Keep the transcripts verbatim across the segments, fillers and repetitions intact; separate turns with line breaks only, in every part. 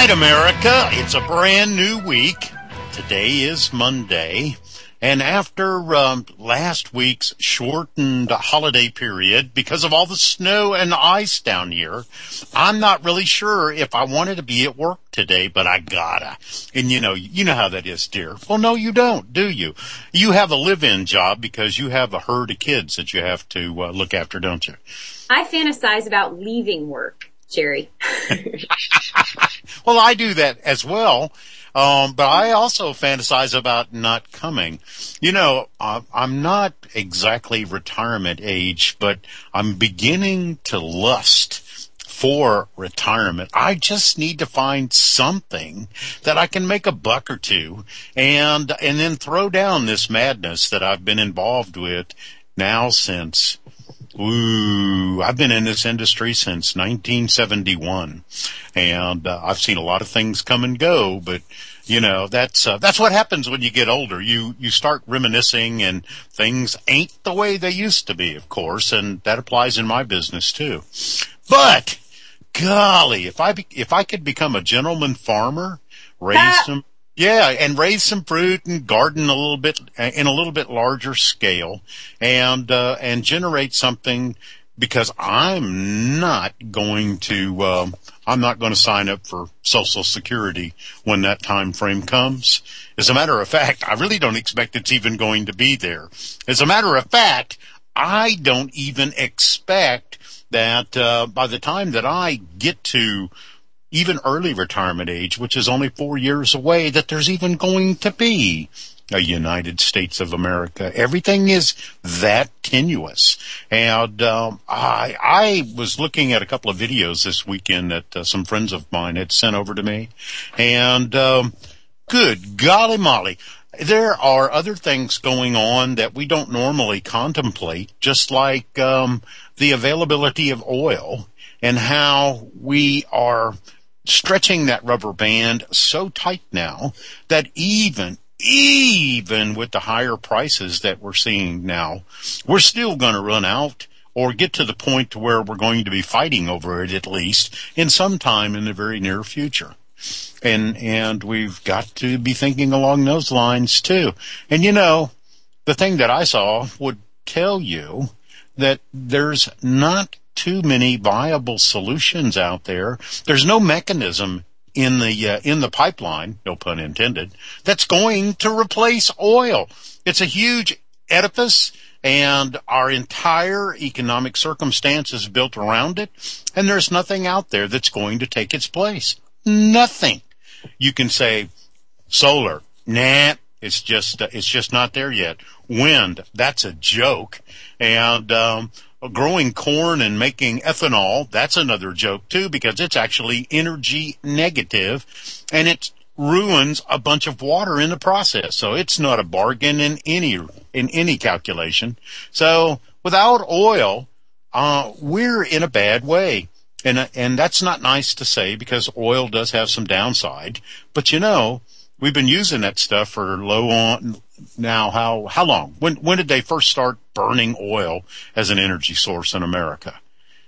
right, America, it's a brand new week. Today is Monday. And after um, last week's shortened holiday period, because of all the snow and ice down here, I'm not really sure if I wanted to be at work today, but I gotta. And you know, you know how that is, dear. Well, no, you don't, do you? You have a live-in job because you have a herd of kids that you have to uh, look after, don't you?
I fantasize about leaving work, Jerry.
Well, I do that as well. Um, but I also fantasize about not coming. You know, uh, I'm not exactly retirement age, but I'm beginning to lust for retirement. I just need to find something that I can make a buck or two and, and then throw down this madness that I've been involved with now since Ooh, I've been in this industry since nineteen seventy-one, and uh, I've seen a lot of things come and go, but you know, that's uh, that's what happens when you get older. You you start reminiscing, and things ain't the way they used to be, of course, and that applies in my business too. But golly, if I be, if I could become a gentleman farmer, raise ah. some Yeah, and raise some fruit and garden a little bit in a little bit larger scale, and uh, and generate something, because I'm not going to um, I'm not going to sign up for Social Security when that time frame comes. As a matter of fact, I really don't expect it's even going to be there. As a matter of fact, I don't even expect that uh, by the time that I get to even early retirement age, which is only four years away, that there's even going to be a United States of America. Everything is that tenuous. And um, I I was looking at a couple of videos this weekend that uh, some friends of mine had sent over to me. And um, good golly molly, there are other things going on that we don't normally contemplate, just like um, the availability of oil and how we are stretching that rubber band so tight now that even, even with the higher prices that we're seeing now, we're still going to run out or get to the point to where we're going to be fighting over it, at least in some time in the very near future. And, and we've got to be thinking along those lines too. And you know, the thing that I saw would tell you that there's not too many viable solutions out there. There's no mechanism in the uh, in the pipeline, no pun intended, that's going to replace oil. It's a huge edifice, and our entire economic circumstance is built around it, and there's nothing out there that's going to take its place. Nothing. You can say solar, nah, it's just uh, it's just not there yet. Wind, that's a joke. And um growing corn and making ethanol, that's another joke too, because it's actually energy negative, and it ruins a bunch of water in the process. So it's not a bargain in any in any calculation. So without oil, uh we're in a bad way. And and that's not nice to say, because oil does have some downside. But you know, we've been using that stuff for low on now. How how long? When when did they first start burning oil as an energy source in America?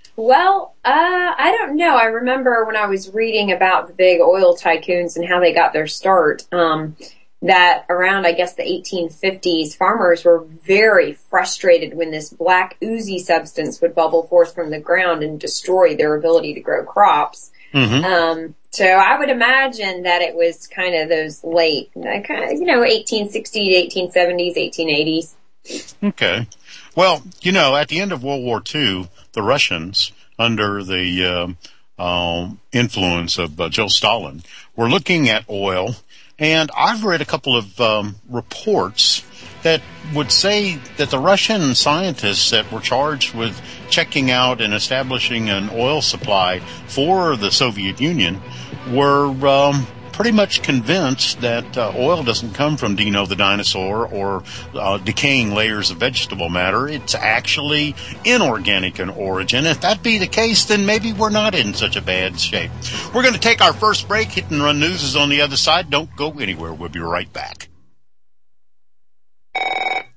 Well, uh, I don't know. I remember when I was reading about the big oil tycoons and how they got their start, um, that around, I guess, the eighteen fifties, farmers were very frustrated when this black oozy substance would bubble forth from the ground and destroy their ability to grow crops. Mm-hmm. Um, so I would imagine that it was kind of those late, kind of, you know, eighteen sixties, eighteen seventies, eighteen eighties.
Okay. Well, you know, at the end of World War Two, the Russians, under the um, um, influence of uh, Joe Stalin, were looking at oil. And I've read a couple of um, reports that would say that the Russian scientists that were charged with checking out and establishing an oil supply for the Soviet Union were um, pretty much convinced that uh, oil doesn't come from Dino the dinosaur or uh, decaying layers of vegetable matter. It's actually inorganic in origin. If that be the case, then maybe we're not in such a bad shape. We're going to take our first break. Hit and Run News is on the other side. Don't go anywhere. We'll be right back.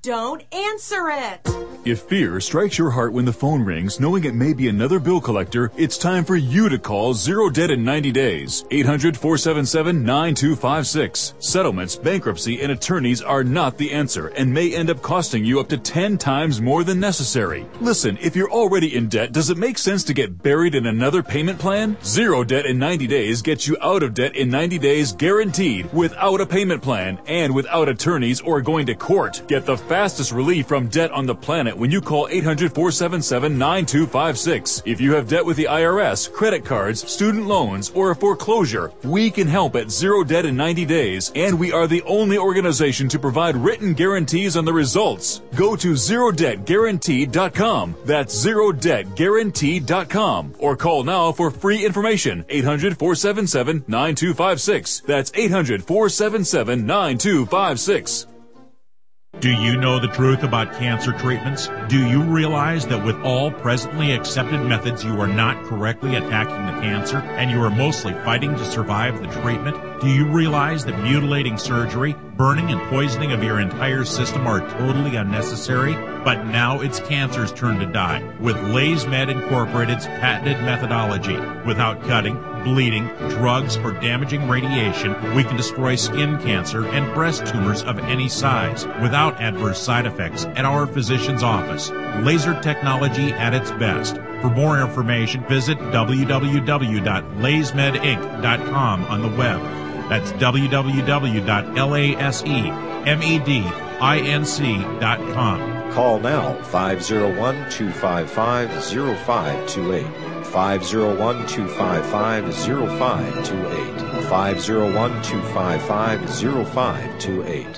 Don't answer it.
If fear strikes your heart when the phone rings, knowing it may be another bill collector, it's time for you to call Zero Debt in ninety days. eight hundred, four seven seven, nine two five six. Settlements, bankruptcy, and attorneys are not the answer and may end up costing you up to ten times more than necessary. Listen, if you're already in debt, does it make sense to get buried in another payment plan? Zero Debt in ninety days gets you out of debt in ninety days guaranteed, without a payment plan and without attorneys or going to court. Get the fastest relief from debt on the planet when you call eight hundred, four seven seven, nine two five six. If you have debt with the I R S, credit cards, student loans, or a foreclosure, we can help at Zero Debt in ninety days, and we are the only organization to provide written guarantees on the results. Go to zero debt guaranteed dot com. That's zero debt guaranteed dot com. Or call now for free information. eight hundred, four seven seven, nine two five six. That's eight hundred, four seven seven, nine two five six.
Do you know the truth about cancer treatments? Do you realize that with all presently accepted methods, you are not correctly attacking the cancer and you are mostly fighting to survive the treatment? Do you realize that mutilating surgery, burning and poisoning of your entire system are totally unnecessary? But now it's cancer's turn to die with LaysMed Incorporated's patented methodology. Without cutting, bleeding, drugs, or damaging radiation, we can destroy skin cancer and breast tumors of any size without adverse side effects at our physician's office. Laser technology at its best. For more information, visit w w w dot lays med inc dot com on the web. That's w w w dot lasemedinc dot com.
Call now, five oh one, two five five, oh five two eight. five oh one, two five five, oh five two eight. five oh one, two five five, oh five two eight.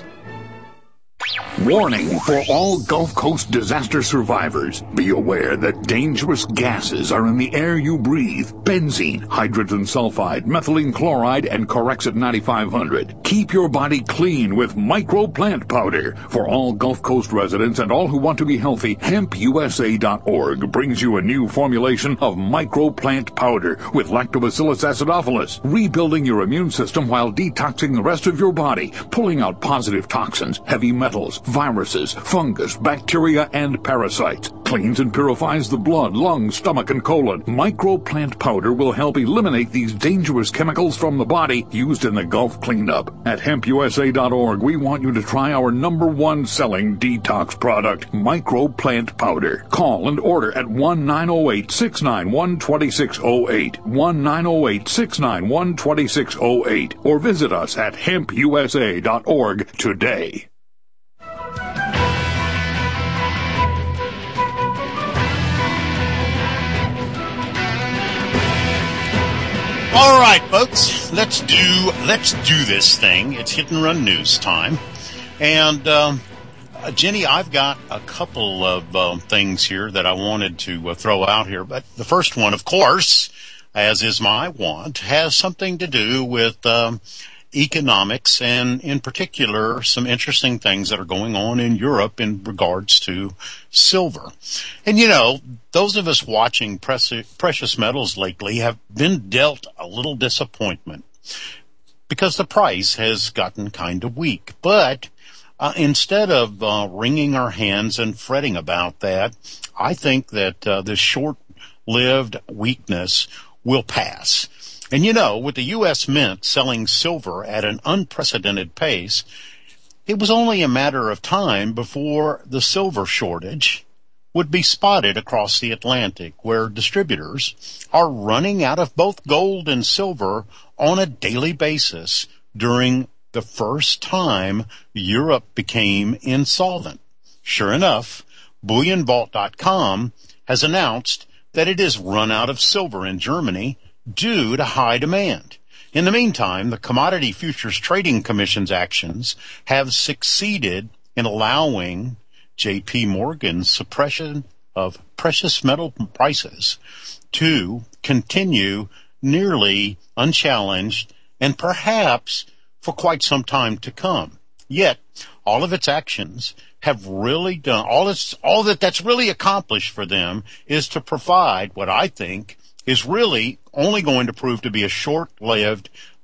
Warning for all Gulf Coast disaster survivors. Be aware that dangerous gases are in the air you breathe. Benzene, hydrogen sulfide, methylene chloride, and Corexit ninety-five hundred. Keep your body clean with Micro Plant Powder. For all Gulf Coast residents and all who want to be healthy, hemp u s a dot org brings you a new formulation of Micro Plant Powder with Lactobacillus acidophilus, rebuilding your immune system while detoxing the rest of your body, pulling out positive toxins, heavy metals, viruses, fungus, bacteria, and parasites. Cleans and purifies the blood, lungs, stomach, and colon. Micro Plant Powder will help eliminate these dangerous chemicals from the body used in the Gulf cleanup. At hemp u s a dot org, we want you to try our number one selling detox product, Micro Plant Powder. Call and order at one nine zero eight, six nine one, two six zero eight, one nine zero eight, six nine one, two six zero eight, or visit us at hemp u s a dot org today.
All right, folks, let's do let's do this thing. It's hit and run news time, and um, uh, Jenny, I've got a couple of uh, things here that I wanted to uh, throw out here. But the first one, of course, as is my wont, has something to do with um, economics, and in particular, some interesting things that are going on in Europe in regards to silver. And you know, those of us watching precious metals lately have been dealt a little disappointment because the price has gotten kind of weak. But uh, instead of uh, wringing our hands and fretting about that, I think that uh, this short-lived weakness will pass. And you know, with the U S Mint selling silver at an unprecedented pace, it was only a matter of time before the silver shortage would be spotted across the Atlantic, where distributors are running out of both gold and silver on a daily basis during the first time Europe became insolvent. Sure enough, bullion vault dot com has announced that it has run out of silver in Germany due to high demand. In the meantime, the Commodity Futures Trading Commission's actions have succeeded in allowing J P Morgan's suppression of precious metal prices to continue nearly unchallenged and perhaps for quite some time to come. Yet, all of its actions have really done, all, it's, all that that's really accomplished for them is to provide what I think is really only going to prove to be a short-lived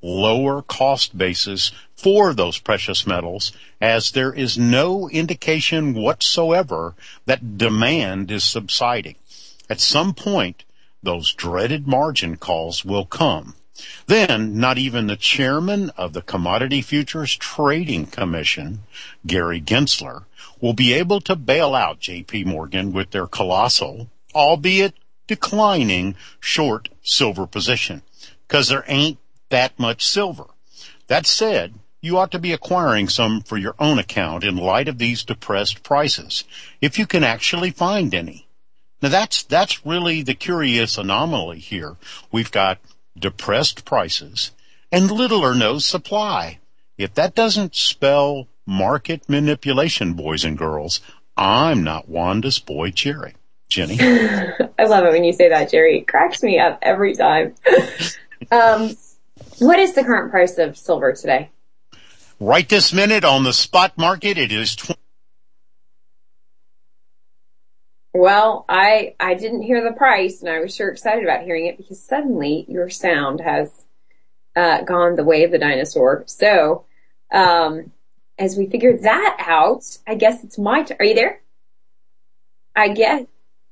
lower cost basis for those precious metals, as there is no indication whatsoever that demand is subsiding. At some point, those dreaded margin calls will come. Then, not even the chairman of the Commodity Futures Trading Commission, Gary Gensler, will be able to bail out J P Morgan with their colossal, albeit declining, short silver position, because there ain't that much silver. That said, you ought to be acquiring some for your own account in light of these depressed prices, if you can actually find any. Now that's, that's really the curious anomaly here. We've got depressed prices and little or no supply. If that doesn't spell market manipulation, boys and girls, I'm not Wanda's boy, Jerry. Jenny?
I love it when you say that, Jerry. It cracks me up every time. um, what is the current price of silver today?
Right this minute on the spot market, it is twenty.
Well, I I didn't hear the price, and I was sure excited about hearing it because suddenly your sound has uh, gone the way of the dinosaur. So, um, as we figure that out, I guess it's my turn. Are you there? I guess.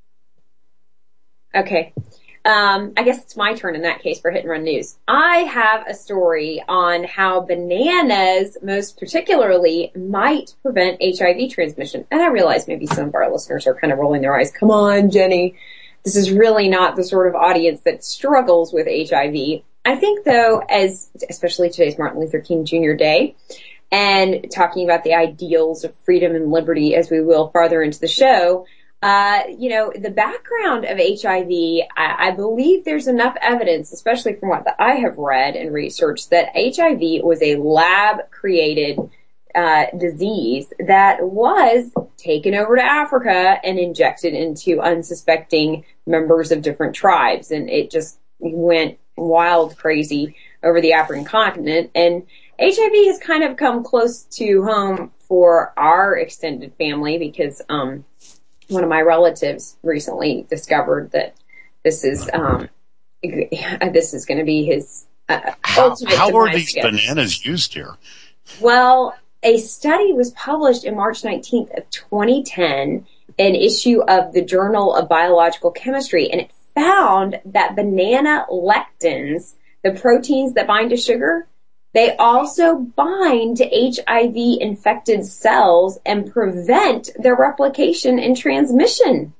Okay. Um, I guess it's my turn in that case for Hit and Run News. I have a story on how bananas, most particularly, might prevent H I V transmission. And I realize maybe some of our listeners are kind of rolling their eyes. Come on, Jenny. This is really not the sort of audience that struggles with H I V. I think, though, as especially today's Martin Luther King Junior Day, and talking about the ideals of freedom and liberty as we will farther into the show, Uh, you know, the background of H I V, I, I believe there's enough evidence, especially from what I have read and researched, that H I V was a lab-created uh, disease that was taken over to Africa and injected into unsuspecting members of different tribes. And it just went wild crazy over the African continent. And H I V has kind of come close to home for our extended family because, um, one of my relatives recently discovered that this is um, this is going to be his uh,
how,
ultimate
how are these
gift.
Bananas used here?
Well, a study was published in March nineteenth of twenty ten, an issue of the Journal of Biological Chemistry, and it found that banana lectins, the proteins that bind to sugar, they also bind to H I V-infected cells and prevent their replication and transmission.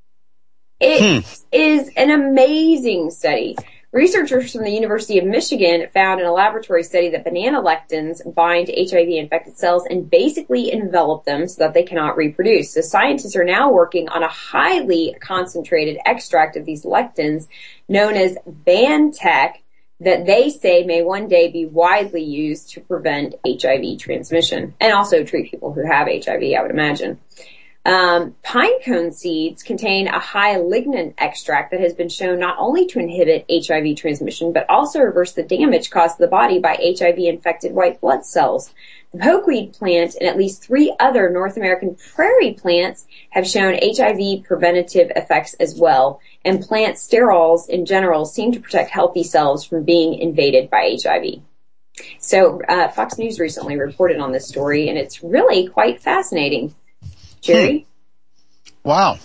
It hmm. is an amazing study. Researchers from the University of Michigan found in a laboratory study that banana lectins bind to H I V-infected cells and basically envelop them so that they cannot reproduce. So scientists are now working on a highly concentrated extract of these lectins known as Vantec, that they say may one day be widely used to prevent H I V transmission and also treat people who have H I V, I would imagine. Um, pine cone seeds contain a high lignin extract that has been shown not only to inhibit H I V transmission, but also reverse the damage caused to the body by H I V-infected white blood cells. The pokeweed plant and at least three other North American prairie plants have shown H I V preventative effects as well, and plant sterols in general seem to protect healthy cells from being invaded by H I V. So uh, Fox News recently reported on this story, and it's really quite fascinating. Jerry?
Hmm. Wow.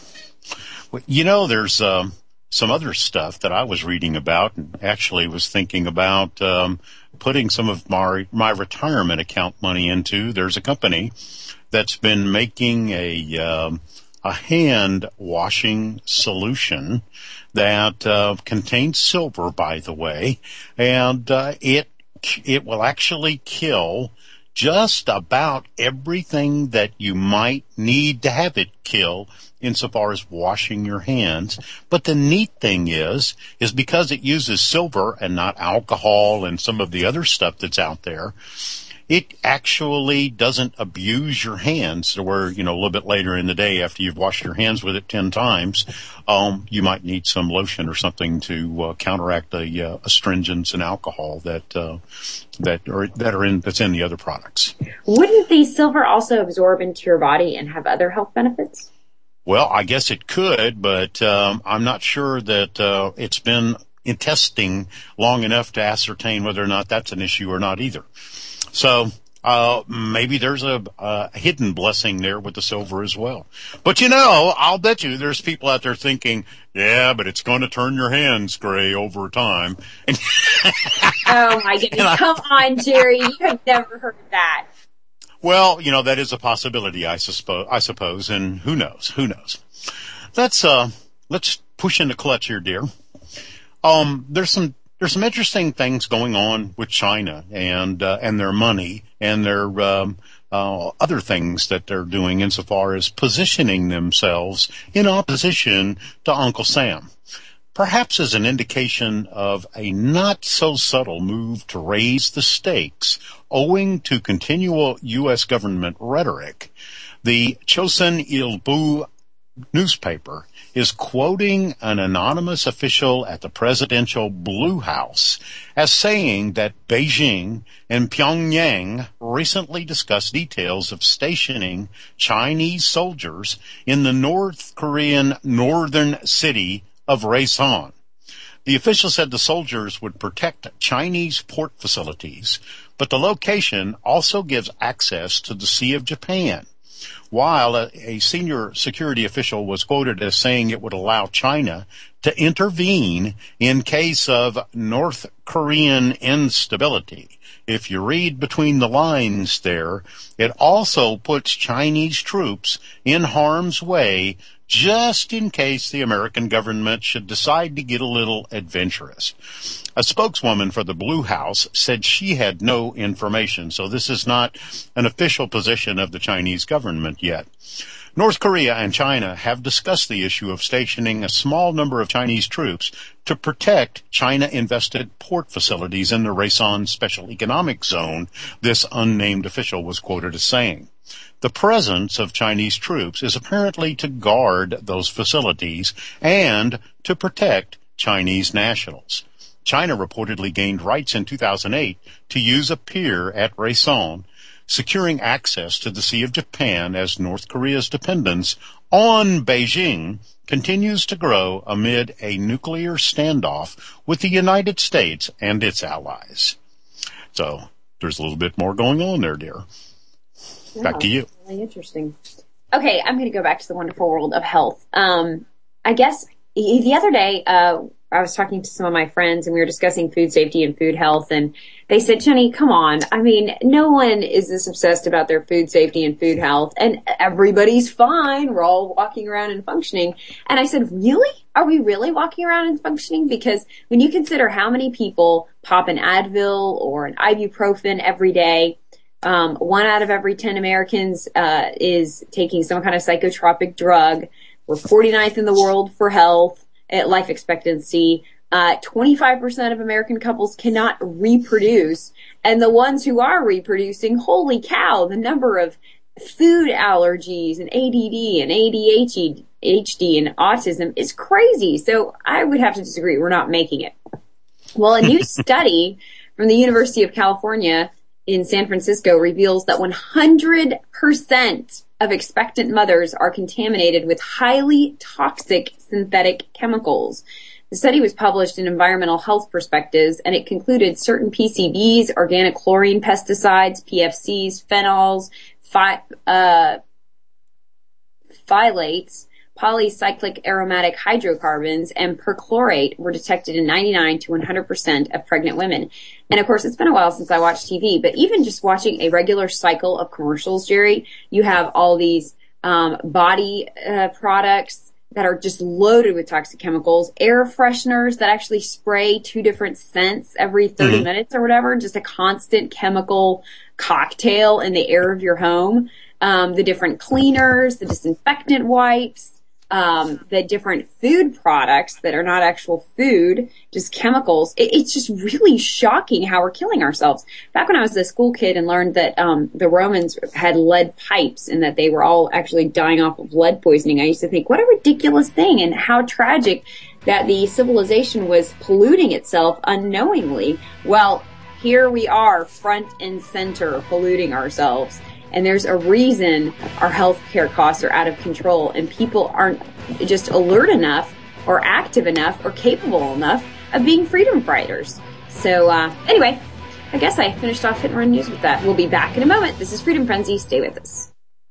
You know, there's um, some other stuff that I was reading about and actually was thinking about um, putting some of my, my retirement account money into. There's a company that's been making a um, a hand washing solution that uh, contains silver, by the way, and uh, it it will actually kill just about everything that you might need to have it kill insofar as washing your hands. But the neat thing is, is because it uses silver and not alcohol and some of the other stuff that's out there, it actually doesn't abuse your hands to where, you know, a little bit later in the day after you've washed your hands with it ten times, um, you might need some lotion or something to uh, counteract the uh, astringents and alcohol that uh, that are that are in that's in the other products.
Wouldn't the silver also absorb into your body and have other health benefits?
Well, I guess it could, but um, I'm not sure that uh, it's been in testing long enough to ascertain whether or not that's an issue or not either. So uh maybe there's a, a hidden blessing there with the silver as well. But you know, I'll bet you there's people out there thinking, yeah, but it's going to turn your hands gray over time.
Oh my goodness! Come on, Jerry, you have never heard of that.
Well, you know, that is a possibility, I suppose, I suppose, and who knows, who knows. Let's, uh, let's push into clutch here, dear. Um, there's some, there's some interesting things going on with China and, uh, and their money and their, um, uh, other things that they're doing insofar as positioning themselves in opposition to Uncle Sam. Perhaps as an indication of a not so subtle move to raise the stakes owing to continual U S government rhetoric, the Chosun Ilbo newspaper is quoting an anonymous official at the presidential Blue House as saying that Beijing and Pyongyang recently discussed details of stationing Chinese soldiers in the North Korean northern city of Rason. The official said the soldiers would protect Chinese port facilities, but the location also gives access to the Sea of Japan, while a, a senior security official was quoted as saying it would allow China to intervene in case of North Korean instability. If you read between the lines there, it also puts Chinese troops in harm's way just in case the American government should decide to get a little adventurous. A spokeswoman for the Blue House said she had no information, so this is not an official position of the Chinese government yet. North Korea and China have discussed the issue of stationing a small number of Chinese troops to protect China-invested port facilities in the Rason Special Economic Zone, this unnamed official was quoted as saying. The presence of Chinese troops is apparently to guard those facilities and to protect Chinese nationals. China reportedly gained rights in two thousand eight to use a pier at Rason, securing access to the Sea of Japan as North Korea's dependence on Beijing continues to grow amid a nuclear standoff with the United States and its allies. So there's a little bit more going on there, dear. Back to you.
Really interesting. Okay, I'm going to go back to the wonderful world of health. Um, I guess the other day, uh, I was talking to some of my friends and we were discussing food safety and food health, and they said, Jenny, come on. I mean, no one is this obsessed about their food safety and food health, and everybody's fine. We're all walking around and functioning. And I said, really? Are we really walking around and functioning? Because when you consider how many people pop an Advil or an ibuprofen every day, Um, one out of every ten Americans, uh, is taking some kind of psychotropic drug. We're forty-ninth in the world for health, at life expectancy. Uh, twenty-five percent of American couples cannot reproduce. And the ones who are reproducing, holy cow, the number of food allergies and A D D and A D H D and autism is crazy. So I would have to disagree. We're not making it. Well, a new study from the University of California in San Francisco reveals that one hundred percent of expectant mothers are contaminated with highly toxic synthetic chemicals. The study was published in Environmental Health Perspectives, and it concluded certain P C Bs, organic chlorine pesticides, P F Cs, phenols, phy- uh, phthalates, polycyclic aromatic hydrocarbons, and perchlorate were detected in ninety-nine to one hundred percent of pregnant women. And of course, it's been a while since I watched T V, but even just watching a regular cycle of commercials, Jerry, you have all these um, body uh, products that are just loaded with toxic chemicals, air fresheners that actually spray two different scents every thirty mm-hmm. minutes or whatever, just a constant chemical cocktail in the air of your home, um, the different cleaners, the disinfectant wipes, Um, the different food products that are not actual food, just chemicals. It, it's just really shocking how we're killing ourselves. Back when I was a school kid and learned that um, the Romans had lead pipes and that they were all actually dying off of lead poisoning, I used to think, what a ridiculous thing, and how tragic that the civilization was polluting itself unknowingly. Well, here we are, front and center, polluting ourselves. And there's a reason our healthcare costs are out of control, and people aren't just alert enough or active enough or capable enough of being freedom fighters. So, uh, anyway, I guess I finished off Hit and Run News with that. We'll be back in a moment. This is Freedom Frenzy. Stay with us.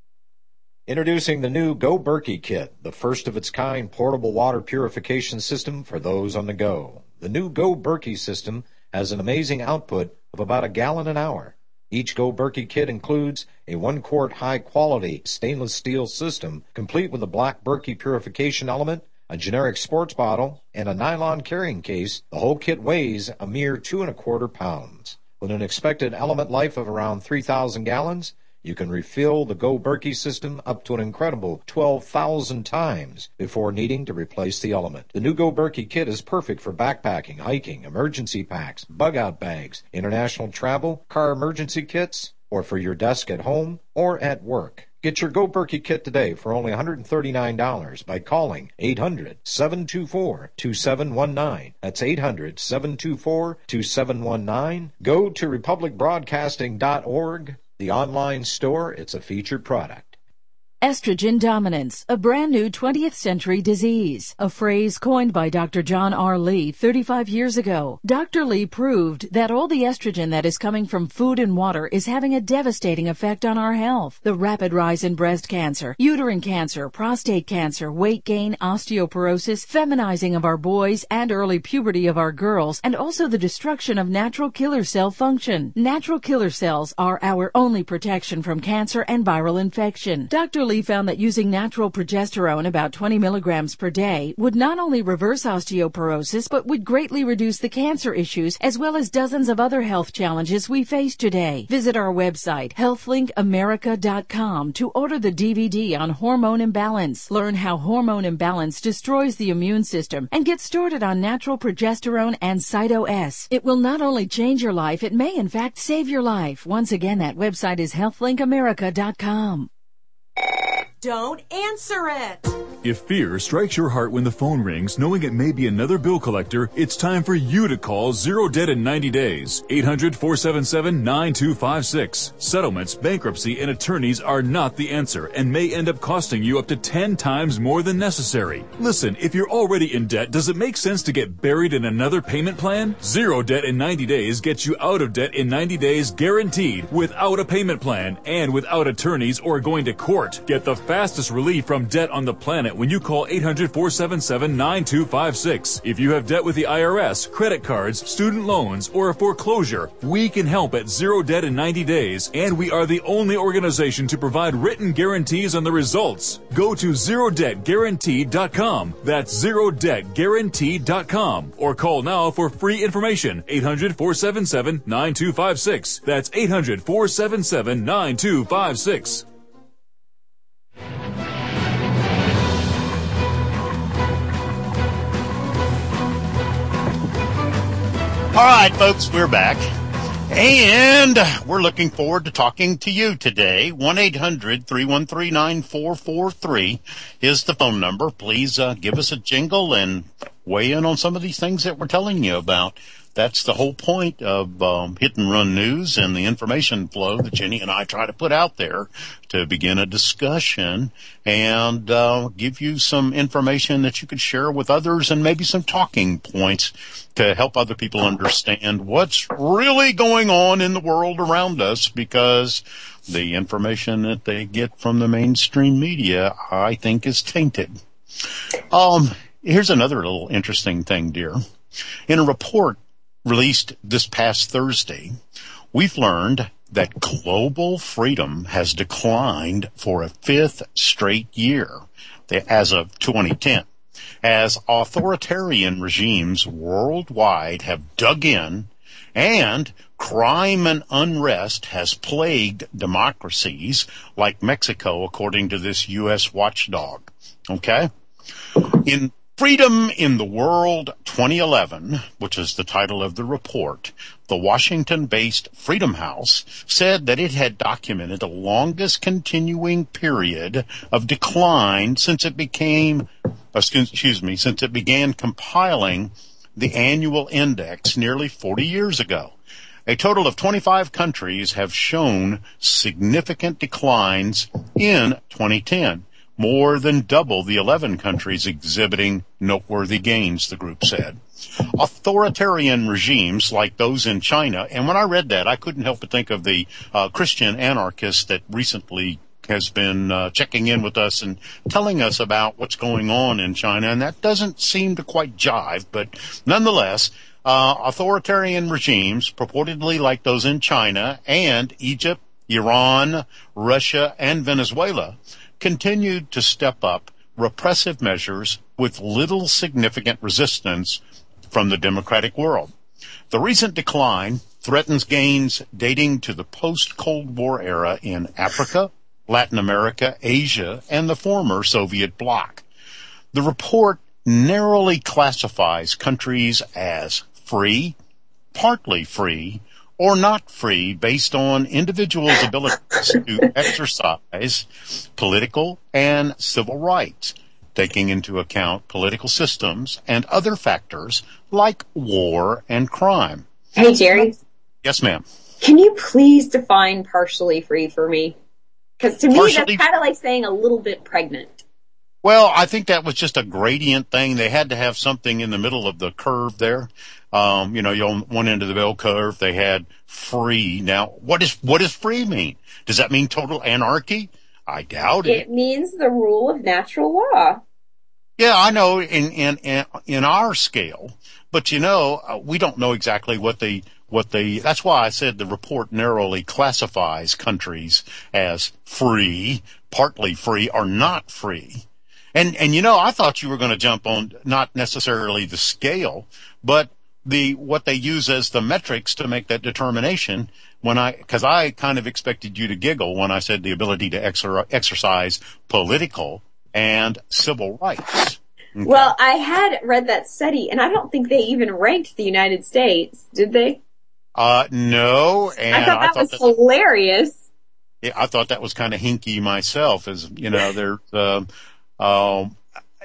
Introducing the new Go Berkey Kit, the first of its kind portable water purification system for those on the go. The new Go Berkey system has an amazing output of about a gallon an hour. Each Go Berkey kit includes a one-quart high-quality stainless steel system, complete with a black Berkey purification element, a generic sports bottle, and a nylon carrying case. The whole kit weighs a mere two and a quarter pounds. With an expected element life of around three thousand gallons, you can refill the Go Berkey system up to an incredible twelve thousand times before needing to replace the element. The new Go Berkey kit is perfect for backpacking, hiking, emergency packs, bug-out bags, international travel, car emergency kits, or for your desk at home or at work. Get your Go Berkey kit today for only one hundred thirty-nine dollars by calling eight hundred, seven two four, two seven one nine. That's eight hundred, seven two four, two seven one nine. Go to republic broadcasting dot org. The online store, it's a featured product.
Estrogen dominance, a brand new twentieth century disease, a phrase coined by Doctor John R. Lee thirty-five years ago. Doctor Lee proved that all the estrogen that is coming from food and water is having a devastating effect on our health. The rapid rise in breast cancer, uterine cancer, prostate cancer, weight gain, osteoporosis, feminizing of our boys, and early puberty of our girls, and also the destruction of natural killer cell function. Natural killer cells are our only protection from cancer and viral infection. Doctor Lee found that using natural progesterone, about twenty milligrams per day, would not only reverse osteoporosis, but would greatly reduce the cancer issues as well as dozens of other health challenges we face today. Visit our website, health link america dot com, to order the D V D on hormone imbalance. Learn how hormone imbalance destroys the immune system and get started on natural progesterone and Cyto-S. It will not only change your life, it may in fact save your life. Once again, that website is health link america dot com.
Don't answer it.
If fear strikes your heart when the phone rings, knowing it may be another bill collector, it's time for you to call Zero Debt in ninety days. eight hundred, four seven seven, nine two five six. Settlements, bankruptcy, and attorneys are not the answer and may end up costing you up to ten times more than necessary. Listen, if you're already in debt, does it make sense to get buried in another payment plan? Zero Debt in ninety days gets you out of debt in ninety days guaranteed, without a payment plan and without attorneys or going to court. Get the fastest relief from debt on the planet when you call eight hundred, four seven seven, nine two five six. If you have debt with the I R S, credit cards, student loans, or a foreclosure, we can help at Zero Debt in ninety days, and we are the only organization to provide written guarantees on the results. Go to zero debt guaranteed dot com. That's zero debt guaranteed dot com. Or call now for free information. eight hundred, four seven seven, nine two five six. That's eight hundred, four seven seven, nine two five six.
All right, folks, we're back. And we're looking forward to talking to you today. one eight hundred, three one three, nine four four three is the phone number. Please uh, give us a jingle and weigh in on some of these things that we're telling you about. That's the whole point of um, Hit and Run News and the information flow that Jenny and I try to put out there to begin a discussion and uh, give you some information that you could share with others and maybe some talking points to help other people understand what's really going on in the world around us, because the information that they get from the mainstream media, I think, is tainted. Um, here's another little interesting thing, dear. In a report released this past Thursday, we've learned that global freedom has declined for a fifth straight year as of twenty ten, as authoritarian regimes worldwide have dug in and crime and unrest has plagued democracies like Mexico, according to this U S watchdog. Okay? In Freedom in the World twenty eleven, which is the title of the report, the Washington-based Freedom House said that it had documented the longest continuing period of decline since it became, excuse me, since it began compiling the annual index nearly forty years ago. A total of twenty-five countries have shown significant declines in twenty ten, more than double the eleven countries exhibiting noteworthy gains, the group said. Authoritarian regimes like those in China, and when I read that, I couldn't help but think of the uh, Christian anarchist that recently has been uh, checking in with us and telling us about what's going on in China, and that doesn't seem to quite jive, but nonetheless, uh, authoritarian regimes, purportedly like those in China and Egypt, Iran, Russia, and Venezuela, continued to step up repressive measures with little significant resistance from the democratic world. The recent decline threatens gains dating to the post-Cold War era in Africa, Latin America, Asia, and the former Soviet bloc. The report narrowly classifies countries as free, partly free, or not free based on individuals' abilities to exercise political and civil rights, taking into account political systems and other factors like war and crime.
Hey, Jerry.
Yes, ma'am.
Can you please define partially free for me? Because to me,
Partially-
that's kind of like saying a little bit pregnant.
Well, I think that was just a gradient thing. They had to have something in the middle of the curve there. Um, you know, you on one end of the bell curve, they had free. Now, what is, what does free mean? Does that mean total anarchy? I doubt it.
It means the rule of natural law.
Yeah, I know in, in, in, in our scale, but you know, uh, we don't know exactly what they, what they, that's why I said the report narrowly classifies countries as free, partly free, or not free. And, and you know, I thought you were going to jump on not necessarily the scale, but the, what they use as the metrics to make that determination when I, cause I kind of expected you to giggle when I said the ability to exer- exercise political and civil rights. Okay.
Well, I had read that study, and I don't think they even ranked the United States, did they?
Uh, no, and
I thought that
I thought
was
that,
hilarious.
yeah, I thought that was kind of hinky myself, as you know, there, um, um,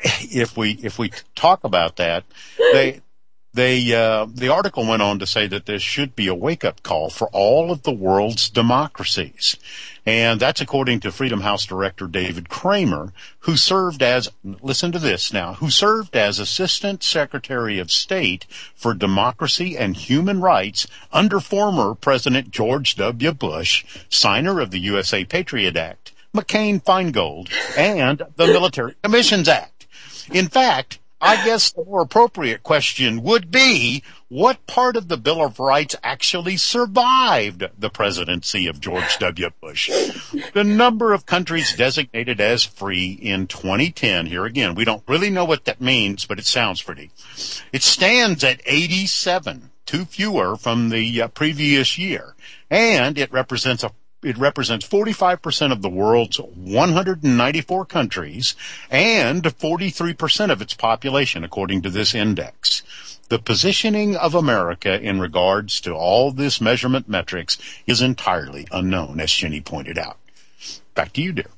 if we, if we talk about that, they, They, uh, the article went on to say that this should be a wake-up call for all of the world's democracies. And that's according to Freedom House director David Kramer, who served as, listen to this now, who served as Assistant Secretary of State for Democracy and Human Rights under former President George W. Bush, signer of the U S A Patriot Act, McCain-Feingold, and the Military Commissions Act. In fact, I guess the more appropriate question would be, what part of the Bill of Rights actually survived the presidency of George W. Bush? The number of countries designated as free in twenty ten, here again, we don't really know what that means, but it sounds pretty. It stands at eighty-seven, two fewer from the uh, previous year, and it represents a It represents forty-five percent of the world's one hundred ninety-four countries and forty-three percent of its population, according to this index. The positioning of America in regards to all this measurement metrics is entirely unknown, as Jenny pointed out. Back to you, dear.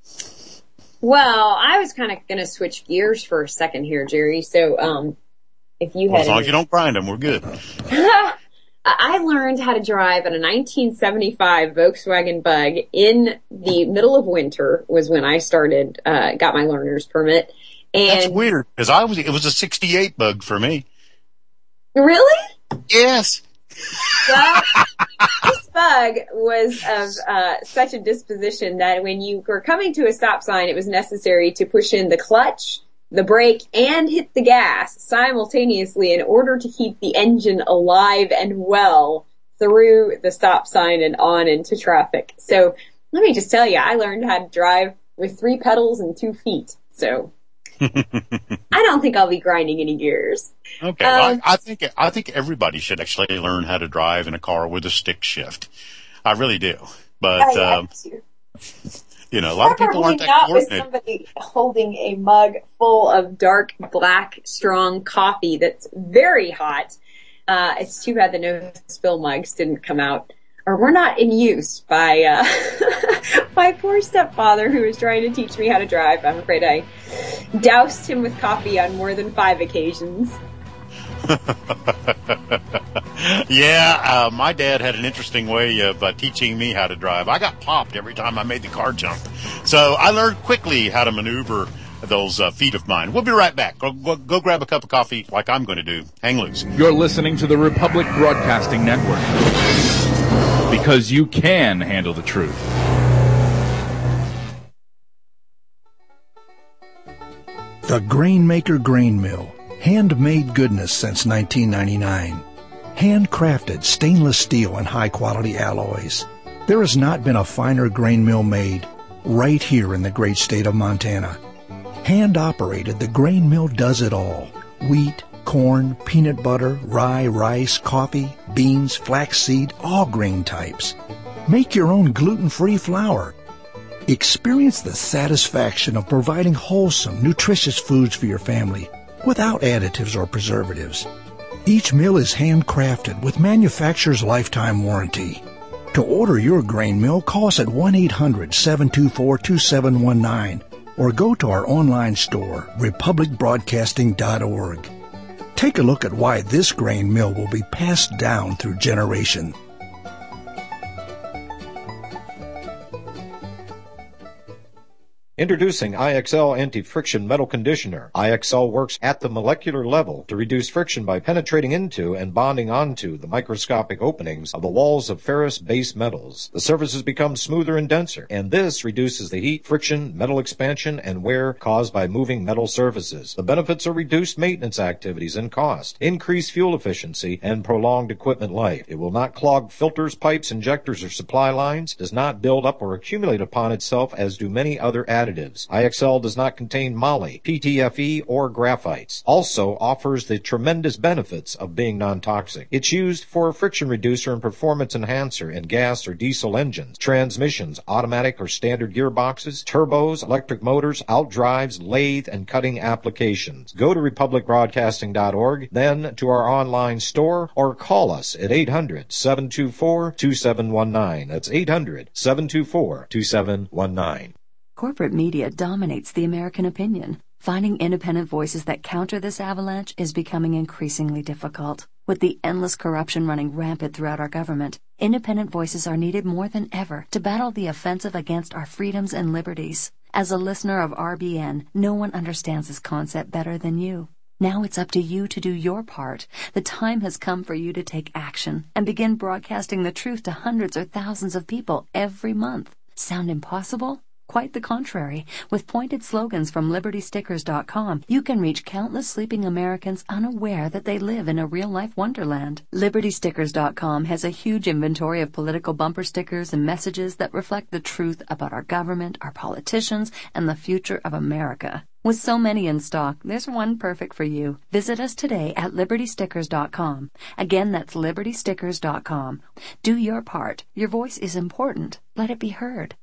Well, I was kind of going to switch gears for a second here, Jerry. So, um, if you
Well,
had
as long
any-
as you don't grind them, we're good.
I learned how to drive in a nineteen seventy-five Volkswagen Bug in the middle of winter was when I started, uh, got my learner's permit. And
That's weird, because I was, it was a sixty-eight Bug for me.
Really?
Yes.
Well, this Bug was of uh, such a disposition that when you were coming to a stop sign, it was necessary to push in the clutch, the brake, and hit the gas simultaneously in order to keep the engine alive and well through the stop sign and on into traffic. So let me just tell you, I learned how to drive with three pedals and two feet. So I don't think I'll be grinding any gears.
Okay,
Um,
well, I, I think I think everybody should actually learn how to drive in a car with a stick shift. I really do, but
I
um,
have to.
you know, a lot of people aren't that
Not with
coordinated.
somebody holding a mug full of dark, black, strong coffee that's very hot. Uh, it's too bad the no spill mugs didn't come out, or were not in use by uh, my poor stepfather who was trying to teach me how to drive. I'm afraid I doused him with coffee on more than five occasions.
Yeah, uh, my dad had an interesting way of uh, teaching me how to drive. I got popped every time I made the car jump. So I learned quickly how to maneuver those uh, feet of mine. We'll be right back. Go, go, go grab a cup of coffee like I'm going to do. Hang loose.
You're listening to the Republic Broadcasting Network. Because you can handle the truth.
The Grainmaker Grain Mill. Handmade goodness since nineteen ninety-nine. Handcrafted stainless steel and high-quality alloys. There has not been a finer grain mill made right here in the great state of Montana. Hand-operated, the grain mill does it all. Wheat, corn, peanut butter, rye, rice, coffee, beans, flaxseed, all grain types. Make your own gluten-free flour. Experience the satisfaction of providing wholesome, nutritious foods for your family without additives or preservatives. Each mill is handcrafted with manufacturer's lifetime warranty. To order your grain mill, call us at one eight hundred, seven two four, two seven one nine or go to our online store, republic broadcasting dot org. Take a look at why this grain mill will be passed down through generations.
Introducing I X L Anti-Friction Metal Conditioner. I X L works at the molecular level to reduce friction by penetrating into and bonding onto the microscopic openings of the walls of ferrous base metals. The surfaces become smoother and denser, and this reduces the heat, friction, metal expansion, and wear caused by moving metal surfaces. The benefits are reduced maintenance activities and cost, increased fuel efficiency, and prolonged equipment life. It will not clog filters, pipes, injectors, or supply lines, does not build up or accumulate upon itself as do many other additives. I X L does not contain moly, P T F E, or graphites. Also offers the tremendous benefits of being non-toxic. It's used for a friction reducer and performance enhancer in gas or diesel engines, transmissions, automatic or standard gearboxes, turbos, electric motors, outdrives, lathe, and cutting applications. Go to republic broadcasting dot org, then to our online store, or call us at eight hundred, seven two four, two seven one nine. That's eight hundred, seven two four, two seven one nine.
Corporate media dominates the American opinion. Finding independent voices that counter this avalanche is becoming increasingly difficult. With the endless corruption running rampant throughout our government, independent voices are needed more than ever to battle the offensive against our freedoms and liberties. As a listener of R B N, no one understands this concept better than you. Now it's up to you to do your part. The time has come for you to take action and begin broadcasting the truth to hundreds or thousands of people every month. Sound impossible? Quite the contrary. With pointed slogans from liberty stickers dot com, you can reach countless sleeping Americans unaware that they live in a real-life wonderland. liberty stickers dot com has a huge inventory of political bumper stickers and messages that reflect the truth about our government, our politicians, and the future of America. With so many in stock, there's one perfect for you. Visit us today at liberty stickers dot com. Again, that's liberty stickers dot com. Do your part. Your voice is important. Let it be heard.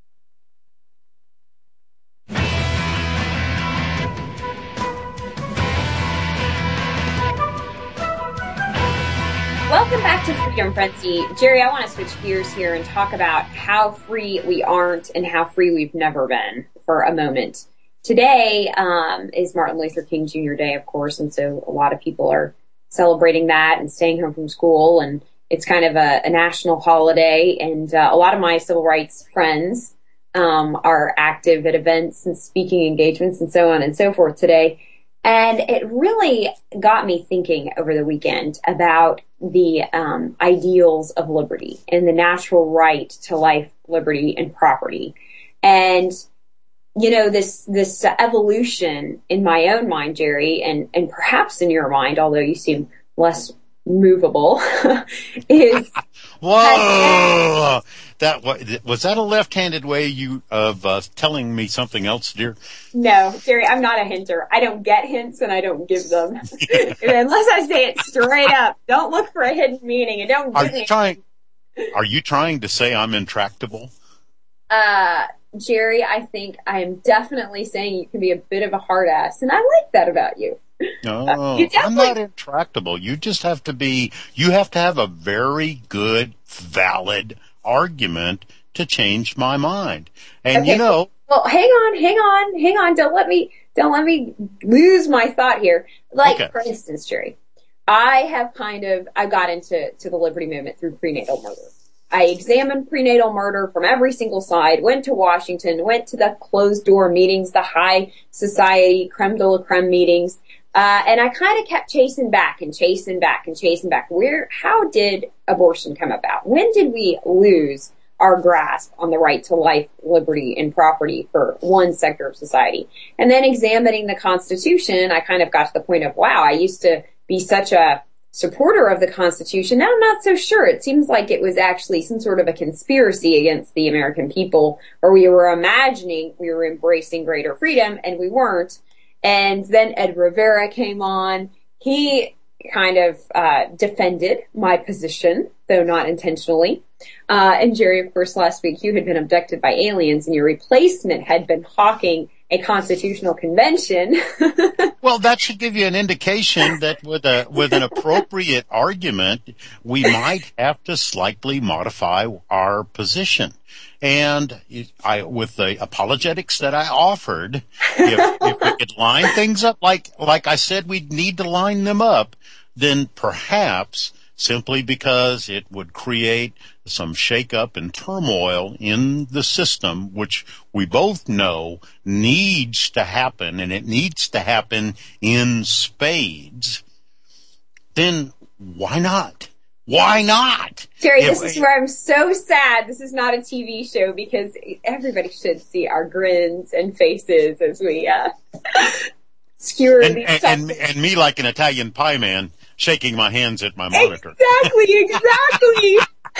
Welcome back to Freedom Frenzy. Jerry, I want to switch gears here and talk about how free we aren't and how free we've never been for a moment. Today um, is Martin Luther King Junior Day, of course, and so a lot of people are celebrating that and staying home from school, and it's kind of a, a national holiday, and uh, a lot of my civil rights friends um, are active at events and speaking engagements and so on and so forth today. And it really got me thinking over the weekend about the um, ideals of liberty and the natural right to life, liberty, and property. And, you know, this this uh, evolution in my own mind, Jerry, and, and perhaps in your mind, although you seem less movable, is...
Whoa! That was that a left-handed way you of uh, telling me something else, dear?
No, Jerry, I'm not a hinter. I don't get hints and I don't give them unless I say it straight up. Don't look for a hidden meaning and don't.
Are
give
you
me.
trying? Are you trying to say I'm intractable?
Uh, Jerry, I think I am definitely saying you can be a bit of a hard ass, and I like that about you.
No,
uh, you
I'm not intractable. You just have to be. You have to have a very good, valid argument to change my mind. And
okay.
you know,
well, hang on, hang on, hang on. Don't let me, don't let me lose my thought here. Like, okay. For instance, Jerry, I have kind of, I got into to the liberty movement through prenatal murder. I examined prenatal murder from every single side, went to Washington, went to the closed door meetings, the high society, creme de la creme meetings, uh, and I kind of kept chasing back and chasing back and chasing back. Where, how did abortion come about? When did we lose our grasp on the right to life, liberty, and property for one sector of society? And then examining the Constitution, I kind of got to the point of, wow, I used to be such a supporter of the Constitution. Now I'm not so sure. It seems like it was actually some sort of a conspiracy against the American people, or we were imagining we were embracing greater freedom, and we weren't. And then Ed Rivera came on. He kind of uh defended my position, though not intentionally. Uh and Jerry, of course, last week you had been abducted by aliens, and your replacement had been hawking a constitutional convention.
Well, that should give you an indication that with a with an appropriate argument, we might have to slightly modify our position. And I, with the apologetics that I offered, if, if we could line things up like like I said we'd need to line them up, then perhaps, simply because it would create some shakeup and turmoil in the system, which we both know needs to happen, and it needs to happen in spades, then why not? Why not?
Terry,
If-
this is where I'm so sad this is not a T V show, because everybody should see our grins and faces as we uh skewer
and,
these
and, and,
topics.
and me like an Italian pie man shaking my hands at my monitor.
Exactly, exactly.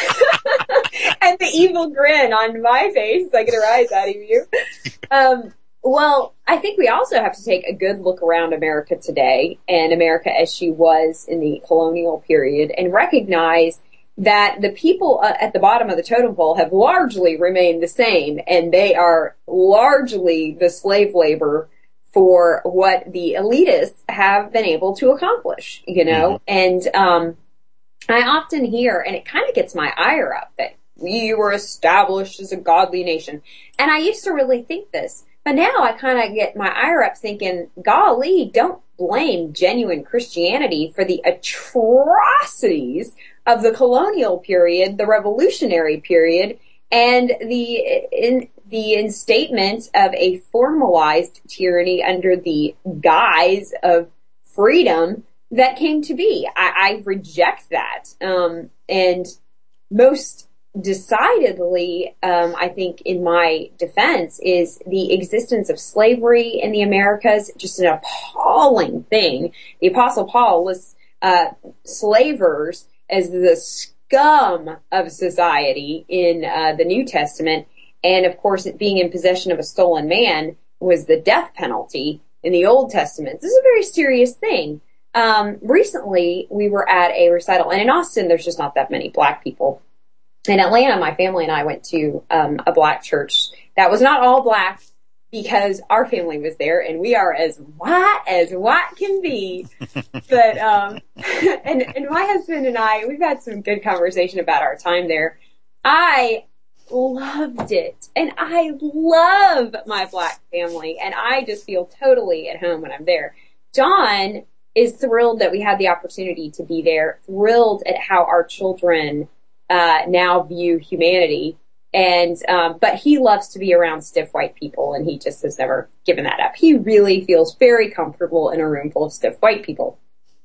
And the evil grin on my face, I get a rise out of you. Um, well, I think we also have to take a good look around America today, and America as she was in the colonial period, and recognize that the people uh, at the bottom of the totem pole have largely remained the same, and they are largely the slave labor for what the elitists have been able to accomplish, you know? Mm-hmm. And um I often hear, and it kind of gets my ire up, that we were established as a godly nation. And I used to really think this, but now I kind of get my ire up thinking, golly, don't blame genuine Christianity for the atrocities of the colonial period, the revolutionary period, and the in, the instatement of a formalized tyranny under the guise of freedom that came to be. I, I reject that. Um, and most decidedly, um, I think in my defense, is the existence of slavery in the Americas, just an appalling thing. The Apostle Paul lists uh, slavers as the scum of society in uh, the New Testament. And of course, being in possession of a stolen man was the death penalty in the Old Testament. This is a very serious thing. Um, recently we were at a recital, and in Austin there's just not that many black people. In Atlanta, my family and I went to, um, a black church that was not all black, because our family was there, and we are as white as white can be. But, um, and, and my husband and I, we've had some good conversation about our time there. I loved it, and I love my black family, and I just feel totally at home when I'm there. John is thrilled that we had the opportunity to be there, thrilled at how our children uh now view humanity, and um but he loves to be around stiff white people, and he just has never given that up. He really feels very comfortable in a room full of stiff white people.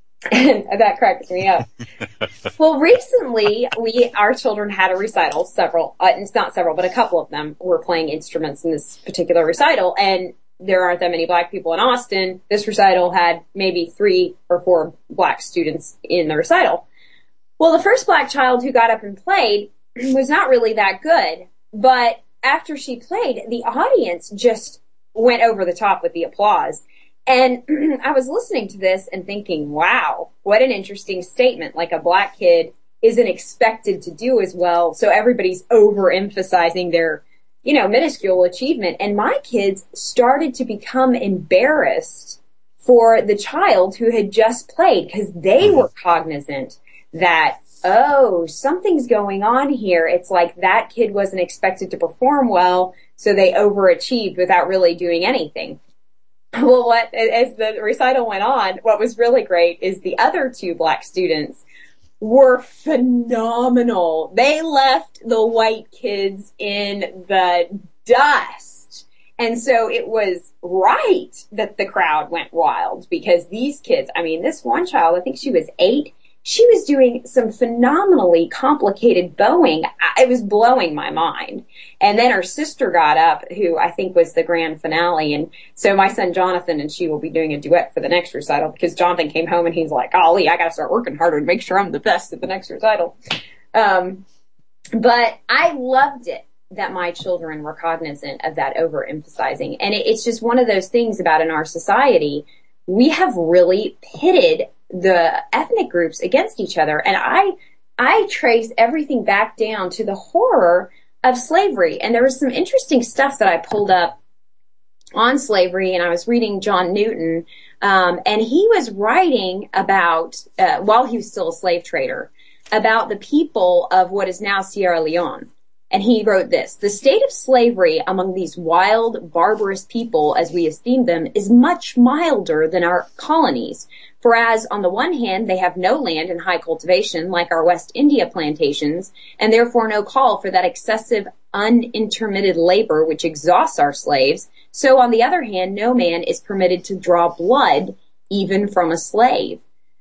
And that cracks me up. Well, recently we our children had a recital, several uh, it's not several, but a couple of them were playing instruments in this particular recital, and there aren't that many black people in Austin. This recital had maybe three or four black students in the recital. Well, the first black child who got up and played was not really that good, but after she played, the audience just went over the top with the applause. And I was listening to this and thinking, wow, what an interesting statement. Like, a black kid isn't expected to do as well, so everybody's overemphasizing their, you know, minuscule achievement. And my kids started to become embarrassed for the child who had just played, because they were cognizant that, oh, something's going on here. It's like that kid wasn't expected to perform well, so they overachieved without really doing anything. Well, what, as the recital went on, what was really great is the other two black students were phenomenal. They left the white kids in the dust. And so it was right that the crowd went wild, because these kids, I mean, this one child, I think she was eight, she was doing some phenomenally complicated bowing. It was blowing my mind. And then her sister got up, who I think was the grand finale. And so my son Jonathan and she will be doing a duet for the next recital, because Jonathan came home and he's like, golly, I got to start working harder to make sure I'm the best at the next recital. Um, but I loved it that my children were cognizant of that overemphasizing. And it, it's just one of those things about in our society, we have really pitted the ethnic groups against each other. And I, I trace everything back down to the horror of slavery. And there was some interesting stuff that I pulled up on slavery, and I was reading John Newton, um, and he was writing about, uh, while he was still a slave trader, about the people of what is now Sierra Leone. And he wrote this: the state of slavery among these wild, barbarous people, as we esteem them, is much milder than our colonies. For as, on the one hand, they have no land and high cultivation, like our West India plantations, and therefore no call for that excessive, unintermitted labor which exhausts our slaves, so on the other hand, no man is permitted to draw blood, even from a slave.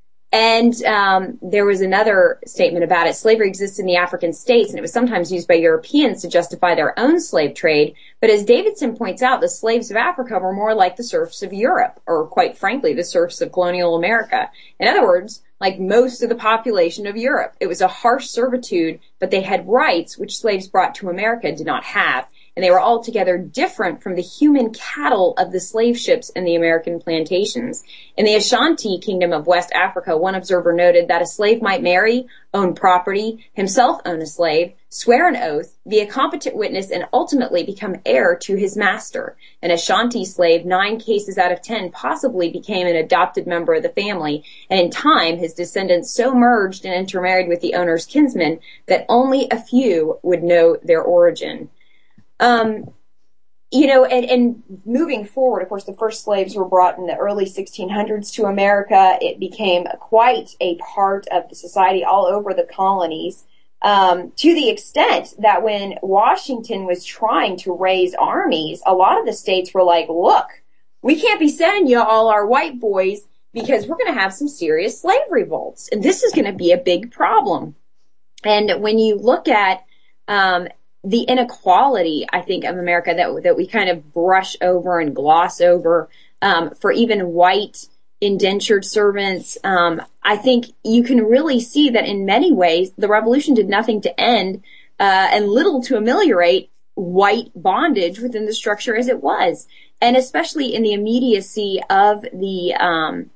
And um there was another statement about it. Slavery exists in the African states, and it was sometimes used by Europeans to justify their own slave trade. But as Davidson points out, the slaves of Africa were more like the serfs of Europe, or quite frankly, the serfs of colonial America. In other words, like most of the population of Europe. It was a harsh servitude, but they had rights which slaves brought to America did not have. And they were altogether different from the human cattle of the slave ships in the American plantations. In the Ashanti kingdom of West Africa, one observer noted that a slave might marry, own property, himself own a slave, swear an oath, be a competent witness, and ultimately become heir to his master. An Ashanti slave, nine cases out of ten, possibly became an adopted member of the family, and in time his descendants so merged and intermarried with the owner's kinsmen that only a few would know their origin. Um, you know, and, and moving forward, of course, the first slaves were brought in the early sixteen hundreds to America. It became quite a part of the society all over the colonies, um, to the extent that when Washington was trying to raise armies, a lot of the states were like, look, we can't be sending you all our white boys because we're going to have some serious slave revolts, and this is going to be a big problem. And when you look at, um, the inequality, I think, of America that that we kind of brush over and gloss over, um, for even white indentured servants, um, I think you can really see that in many ways the revolution did nothing to end uh, and little to ameliorate white bondage within the structure as it was, and especially in the immediacy of the um,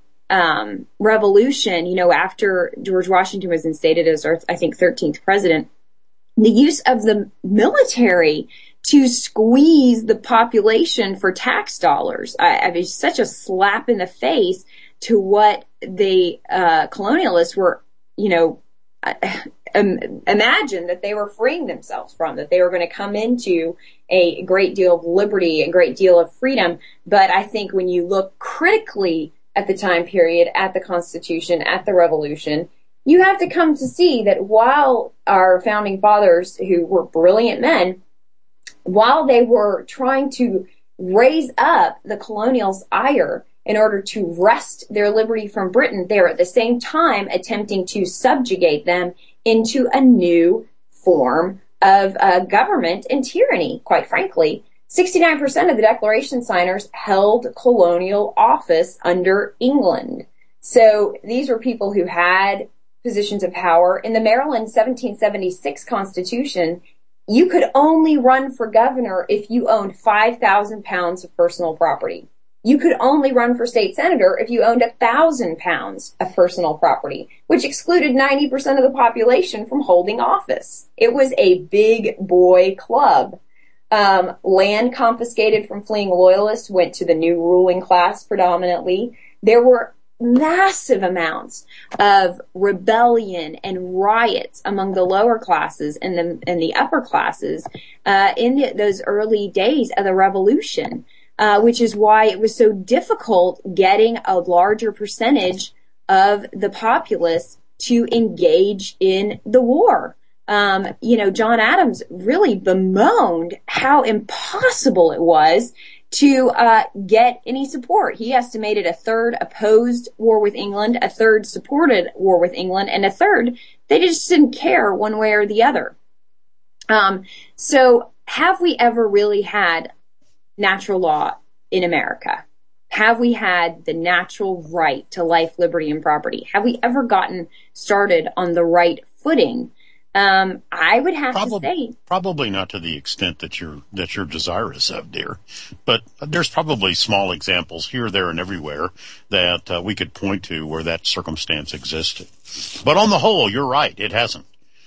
um, revolution. You know, after George Washington was instated as our, I think, thirteenth president. The use of the military to squeeze the population for tax dollars. I, I mean, such a slap in the face to what the uh, colonialists were, you know, um, imagined that they were freeing themselves from, that they were going to come into a great deal of liberty, a great deal of freedom. But I think when you look critically at the time period, at the Constitution, at the Revolution, you have to come to see that while our founding fathers, who were brilliant men, while they were trying to raise up the colonials' ire in order to wrest their liberty from Britain, they were at the same time attempting to subjugate them into a new form of uh, government and tyranny, quite frankly. sixty-nine percent of the Declaration signers held colonial office under England. So these were people who had positions of power. In the Maryland seventeen seventy-six Constitution, you could only run for governor if you owned five thousand pounds of personal property. You could only run for state senator if you owned one thousand pounds of personal property, which excluded ninety percent of the population from holding office. It was a big boy club. Um, land confiscated from fleeing loyalists went to the new ruling class predominantly. There were massive amounts of rebellion and riots among the lower classes and the and the upper classes uh in the, those early days of the revolution. uh, which is why it was so difficult getting a larger percentage of the populace to engage in the war. Um, you know, John Adams really bemoaned how impossible it was to uh get any support. He estimated a third opposed war with England, a third supported war with England, and a third, they just didn't care one way or the other. Um, so have we ever really had natural law in America? Have we had the natural right to life, liberty, and property? Have we ever gotten started on the right footing? Um, I would have
probably,
to say
probably not to the extent that you're that you're desirous of, dear. But there's probably small examples here, there, and everywhere that uh, we could point to where that circumstance existed. But on the whole, you're right; it hasn't.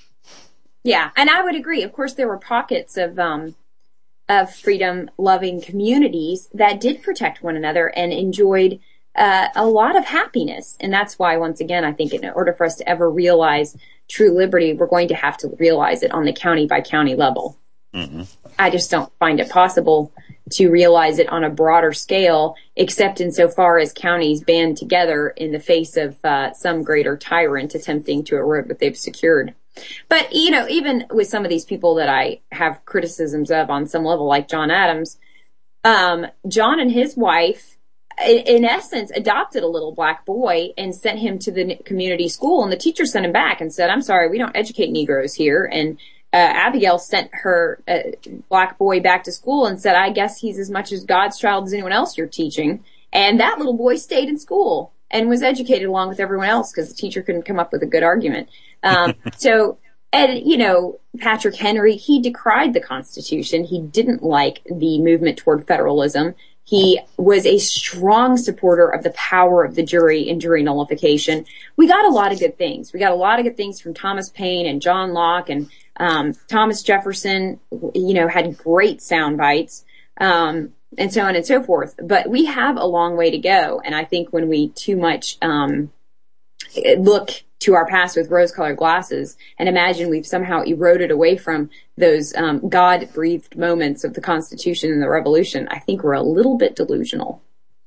Yeah, and I would agree. Of course, there were pockets of um, of freedom-loving communities that did protect one another and enjoyed uh, a lot of happiness. And that's why, once again, I think in order for us to ever realize true liberty, we're going to have to realize it on the county by county level. Mm-hmm. I just don't find it possible to realize it on a broader scale, except insofar as counties band together in the face of uh, some greater tyrant attempting to erode what they've secured. But, you know, even with some of these people that I have criticisms of on some level, like John Adams, um, John and his wife, in essence, adopted a little black boy and sent him to the community school. And the teacher sent him back and said, I'm sorry, we don't educate Negroes here. And uh, Abigail sent her uh, black boy back to school and said, I guess he's as much as God's child as anyone else you're teaching. And that little boy stayed in school and was educated along with everyone else because the teacher couldn't come up with a good argument. Um, so, and, you know, Patrick Henry, he decried the Constitution. He didn't like the movement toward federalism. He was a strong supporter of the power of the jury and jury nullification. We got a lot of good things. We got a lot of good things from Thomas Paine and John Locke, and um, Thomas Jefferson, you know, had great sound bites, um, and so on and so forth. But we have a long way to go. And I think when we too much um, look to our past with rose-colored glasses and imagine we've somehow eroded away from those um, God-breathed moments of the Constitution and the Revolution, I think we're a little bit delusional.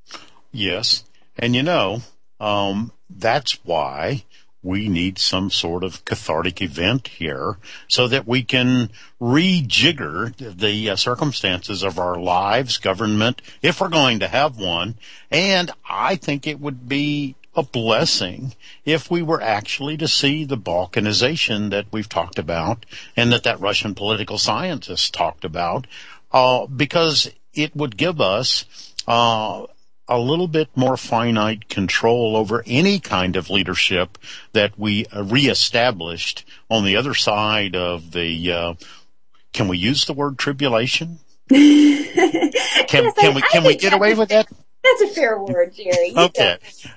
Yes. And, you know, um, that's why we need some sort of cathartic event here so that we can rejigger the uh, circumstances of our lives, government, if we're going to have one. And I think it would be a blessing if we were actually to see the balkanization that we've talked about and that that Russian political scientist talked about, uh, because it would give us uh, a little bit more finite control over any kind of leadership that we uh, reestablished on the other side of the, uh, can we use the word tribulation? Can,
yes,
can
I,
we, can we get away with that?
That's a fair word, Jerry.
Okay.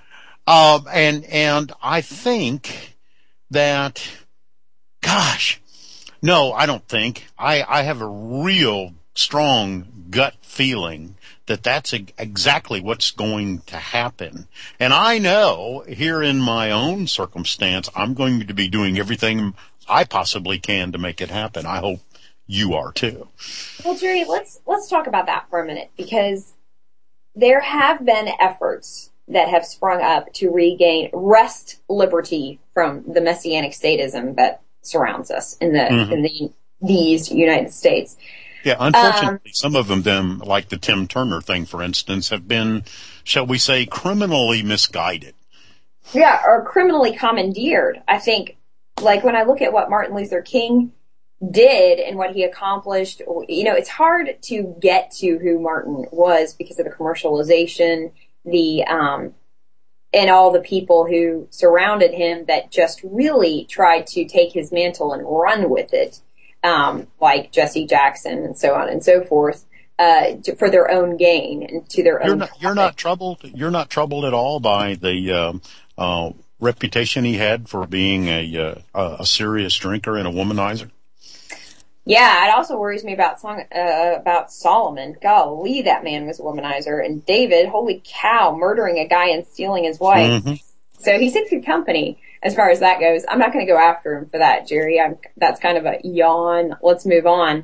Um, and, and I think that, gosh, no, I don't think. I, I have a real strong gut feeling that that's a, exactly what's going to happen. And I know here in my own circumstance, I'm going to be doing everything I possibly can to make it happen. I hope you are too.
Well, Jerry, let's, let's talk about that for a minute, because there have been efforts that have sprung up to regain, wrest liberty from the messianic statism that surrounds us in the, mm-hmm. in the, these United States.
Yeah, unfortunately, um, some of them, them, like the Tim Turner thing, for instance, have been, shall we say, criminally misguided.
Yeah, or criminally commandeered. I think, like when I look at what Martin Luther King did and what he accomplished, you know, it's hard to get to who Martin was because of the commercialization, the, um, and all the people who surrounded him that just really tried to take his mantle and run with it, um, like Jesse Jackson and so on and so forth, uh, to, for their own gain and to their
you're
own.
Not, you're not troubled. You're not troubled at all by the um, uh, reputation he had for being a uh, a serious drinker and a womanizer.
Yeah, it also worries me about song, uh, about Solomon. Golly, that man was a womanizer. And David, holy cow, murdering a guy and stealing his wife. Mm-hmm. So he's in good company as far as that goes. I'm not going to go after him for that, Jerry. I'm, that's kind of a yawn. Let's move on.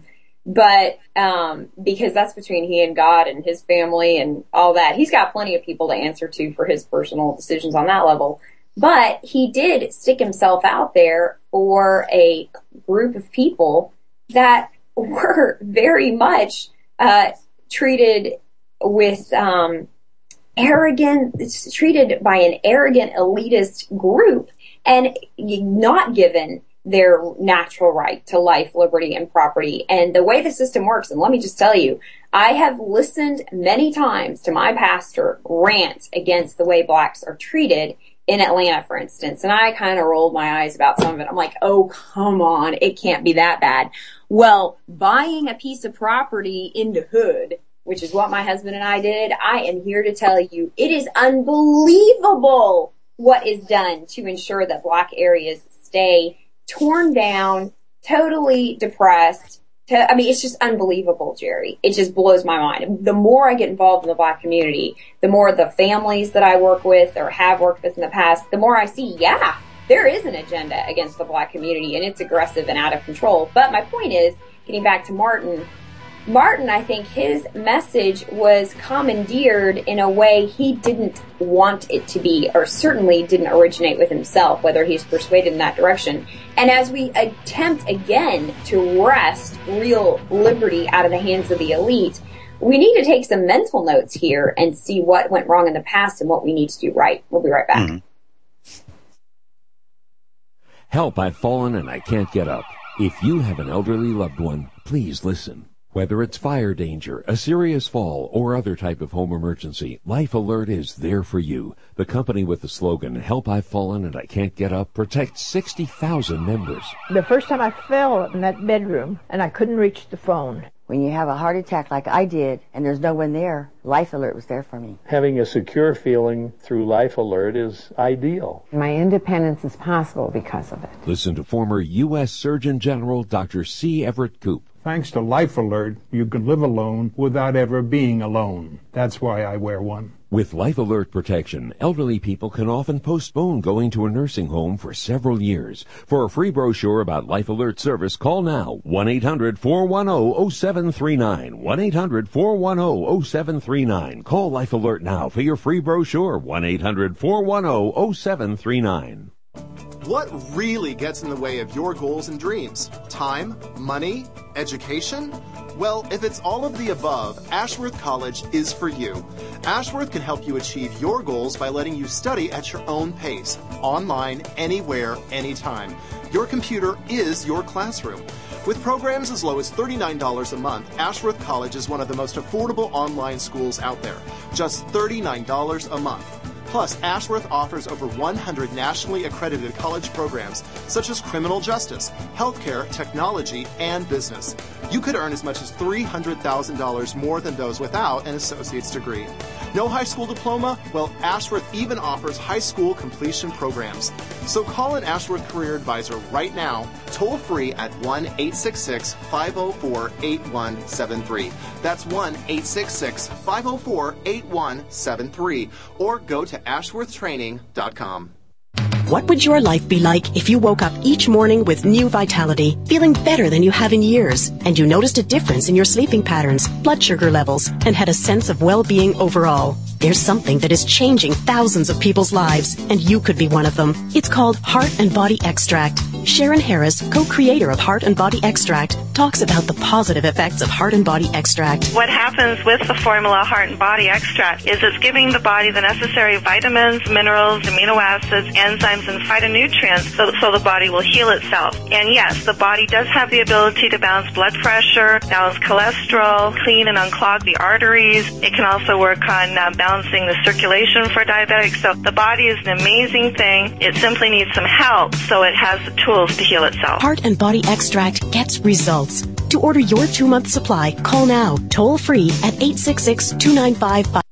but um, because that's between he and God and his family and all that. He's got plenty of people to answer to for his personal decisions on that level. But he did stick himself out there for a group of people that were very much uh, treated with um, arrogant, it's treated by an arrogant elitist group and not given their natural right to life, liberty, and property. And the way the system works, and let me just tell you, I have listened many times to my pastor rant against the way blacks are treated in Atlanta, for instance, and I kind of rolled my eyes about some of it. I'm like, oh, come on, it can't be that bad. Well, buying a piece of property in the hood, which is what my husband and I did, I am here to tell you, it is unbelievable what is done to ensure that black areas stay torn down, totally depressed. To, I mean, it's just unbelievable, Jerry. It just blows my mind. The more I get involved in the black community, the more the families that I work with or have worked with in the past, the more I see, yeah, there is an agenda against the black community, and it's aggressive and out of control. But my point is, getting back to Martin, Martin, I think his message was commandeered in a way he didn't want it to be, or certainly didn't originate with himself, whether he's persuaded in that direction. And as we attempt again to wrest real liberty out of the hands of the elite, we need to take some mental notes here and see what went wrong in the past and what we need to do right. We'll be right back. Mm-hmm.
Help, I've fallen and I can't get up. If you have an elderly loved one, please listen. Whether it's fire danger, a serious fall, or other type of home emergency, Life Alert is there for you. The company with the slogan, Help, I've Fallen and I Can't Get Up, protects sixty thousand members.
The first time I fell in that bedroom and I couldn't reach the phone.
When you have a heart attack like I did and there's no one there, Life Alert was there for me.
Having a secure feeling through Life Alert is ideal.
My independence is possible because of it.
Listen to former U S Surgeon General Doctor C. Everett Koop.
Thanks to Life Alert, you can live alone without ever being alone. That's why I wear one.
With Life Alert protection, elderly people can often postpone going to a nursing home for several years. For a free brochure about Life Alert service, call now, one eight hundred four one zero zero seven three nine, one eight hundred four one zero zero seven three nine. Call Life Alert now for your free brochure, one eight hundred four one zero zero seven three nine.
What really gets in the way of your goals and dreams? Time? Money? Education? Well, if it's all of the above, Ashworth College is for you. Ashworth can help you achieve your goals by letting you study at your own pace, online, anywhere, anytime. Your computer is your classroom. With programs as low as thirty-nine dollars a month, Ashworth College is one of the most affordable online schools out there. Just thirty-nine dollars a month. Plus, Ashworth offers over one hundred nationally accredited college programs, such as criminal justice, healthcare, technology, and business. You could earn as much as three hundred thousand dollars more than those without an associate's degree. No high school diploma? Well, Ashworth even offers high school completion programs. So call an Ashworth Career Advisor right now, toll free at one eight six six, five zero four, eight one seven three. That's one eight six six, five zero four, eight one seven three. Or go to ashworth training dot com.
What would your life be like if you woke up each morning with new vitality, feeling better than you have in years, and you noticed a difference in your sleeping patterns, blood sugar levels, and had a sense of well-being overall? There's something that is changing thousands of people's lives, and you could be one of them. It's called Heart and Body Extract. Sharon Harris, co-creator of Heart and Body Extract, talks about the positive effects of Heart and Body Extract.
What happens with the formula Heart and Body Extract is it's giving the body the necessary vitamins, minerals, amino acids, enzymes, and phytonutrients so, so the body will heal itself. And yes, the body does have the ability to balance blood pressure, balance cholesterol, clean and unclog the arteries. It can also work on uh, balancing the circulation for diabetics. So the body is an amazing thing. It simply needs some help, so it has the tools to heal itself.
Heart and Body Extract gets results. To order your two-month supply, call now, toll free at eight six six, two nine five, five.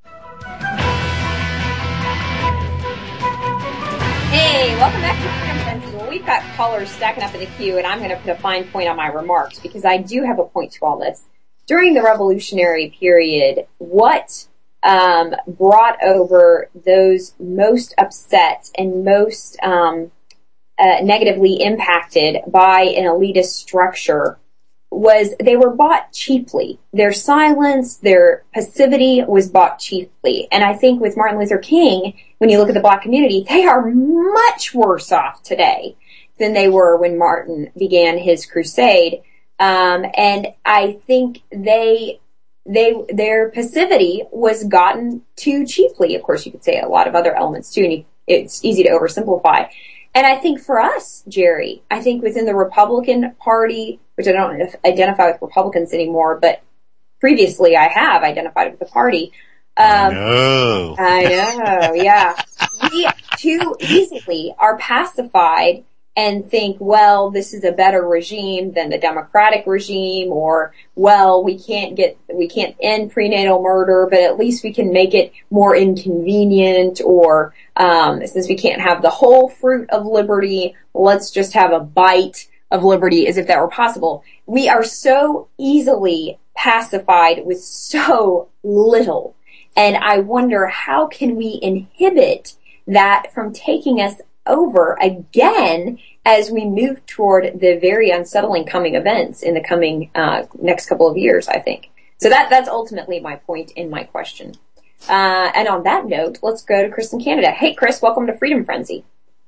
Hey, welcome back to Freedom Frenzy. Well, we've got callers stacking up in the queue, and I'm going to put a fine point on my remarks because I do have a point to all this. During the Revolutionary period, what um, brought over those most upset and most um, uh, negatively impacted by an elitist structure was they were bought cheaply. Their silence, their passivity was bought cheaply. And I think with Martin Luther King, when you look at the black community, they are much worse off today than they were when Martin began his crusade. Um, and I think they, they, their passivity was gotten too cheaply. Of course, you could say a lot of other elements too, and you, it's easy to oversimplify. And I think for us, Jerry, I think within the Republican Party, which I don't identify with Republicans anymore, but previously I have identified with the party. Um,
I know.
I know, yeah. We too easily are pacified and think, well, this is a better regime than the Democratic regime, or, well, we can't get, we can't end prenatal murder, but at least we can make it more inconvenient, or, um, since we can't have the whole fruit of liberty, let's just have a bite of liberty as if that were possible. We are so easily pacified with so little. And I wonder, how can we inhibit that from taking us over again as we move toward the very unsettling coming events in the coming uh, next couple of years, I think. So that that's ultimately my point in my question. Uh, and on that note, let's go to Chris in Canada. Hey, Chris, welcome to Freedom Frenzy.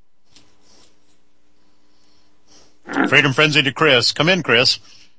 Freedom Frenzy to Chris. Come in, Chris.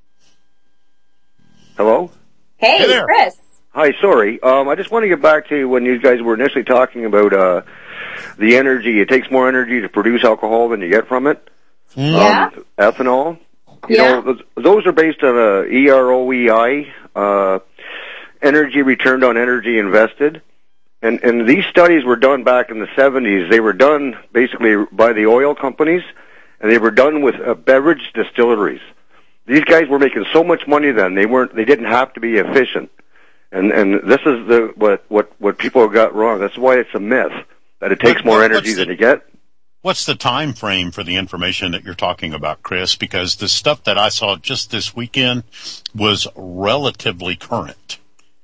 Hello?
Hey,
Hey there.
Chris.
Hi, sorry. Um, I just want to get back to when you guys were initially talking about uh, the energy. It takes more energy to produce alcohol than you get from it.
Yeah.
Um, ethanol. You
Yeah.
know, those, those are based on a E R O E I, uh, energy returned on energy invested. And, and these studies were done back in the seventies. They were done basically by the oil companies, and they were done with uh, beverage distilleries. These guys were making so much money then, they weren't, they didn't have to be efficient. And, and this is the, what, what, what people have got wrong. That's why it's a myth, that it takes
What-
more
what-
energy
what's
than
the-
you get.
What's the time frame for the information that you're talking about, Chris? Because the stuff that I saw just this weekend was relatively current.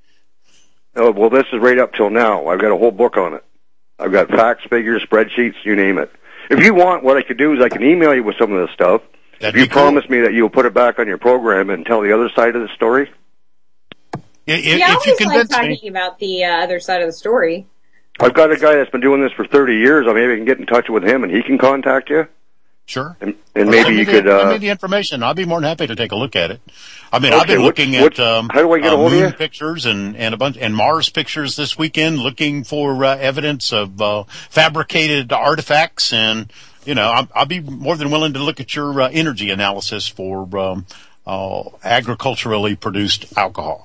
Oh, well, this is right up till now. I've got a whole book on it. I've got facts, figures, spreadsheets, you name it. If you want, what I could do is I can email you with some of this stuff.
That'd
if you
be cool.
promise me that you'll put it back on your program and tell the other side of the story.
If,
Yeah, I
if you
always like
convince
talking
me,
about the uh, other side of the story.
I've got a guy that's been doing this for thirty years. I maybe can get in touch with him and he can contact you.
sure.
And, and
Well,
maybe
send me
you
the-
could,
send
uh,
me the information. I'll be more than happy to take a look at it. I mean, I've
Okay,
been
what-
looking
what-
at um,
how do I get
uh,
a hold of
moon
you?
pictures and, and a bunch and Mars pictures this weekend, looking for uh, evidence of uh, fabricated artifacts, and you know, I'll, I'll be more than willing to look at your uh, energy analysis for um, uh, agriculturally produced alcohol.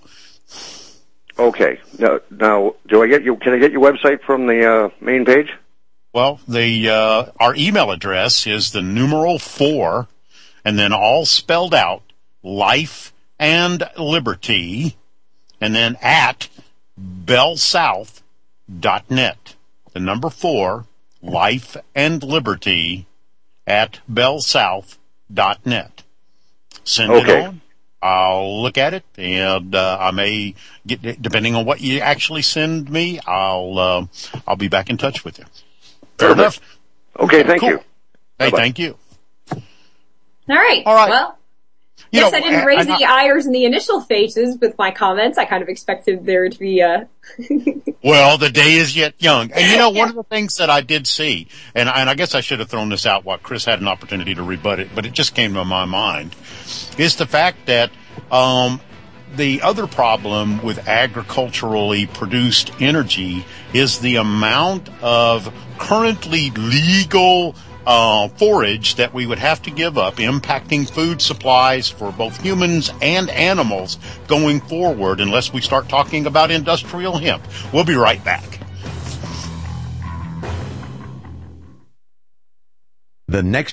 okay. Now, now, do I get you, can I get your website from the, uh, main page?
Well, the uh, our email address is the numeral four, and then all spelled out, life and liberty, and then at bellsouth dot net. The number four, life and liberty, at bellsouth dot net. Send
Okay.
it on. I'll look at it, and uh, I may get, depending on what you actually send me, I'll uh, I'll be back in touch with you. Fair enough.
Okay, thank
Cool.
you.
Hey,
Bye-bye.
thank you.
All right.
All right.
Well,
You
yes,
know,
I didn't
I-
raise
I-
the ires in the initial phases with my comments. I kind of expected there to be a...
Well, the day is yet young. And you know, one of the things that I did see, and I, and I guess I should have thrown this out while Chris had an opportunity to rebut it, but it just came to my mind, is the fact that um, the other problem with agriculturally produced energy is the amount of currently legal uh, forage that we would have to give up, impacting food supplies for both humans and animals going forward, unless we start talking about industrial hemp. We'll be right back.
The next